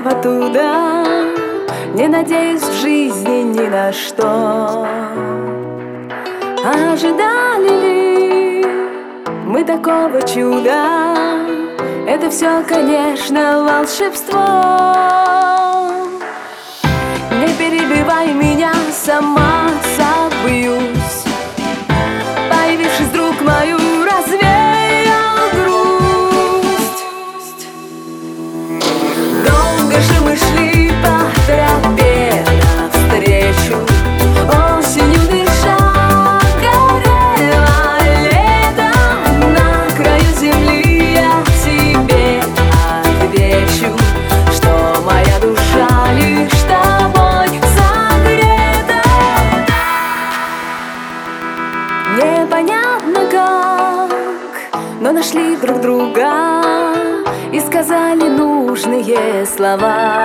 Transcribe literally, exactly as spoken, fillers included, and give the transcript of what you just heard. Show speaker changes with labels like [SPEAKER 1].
[SPEAKER 1] оттуда, не надеясь в жизни ни на что. Ожидали ли мы такого чуда? Это все, конечно, волшебство. Не перебивай меня, сама собьюсь. Появившись вдруг, мою развеял грусть. Долго же мы шли по тропе навстречу, осенью дыша горело лето. На краю земли я тебе отвечу, что моя душа лишь тобой согрета. Непонятно как, но нашли друг друга и сказали нужные слова.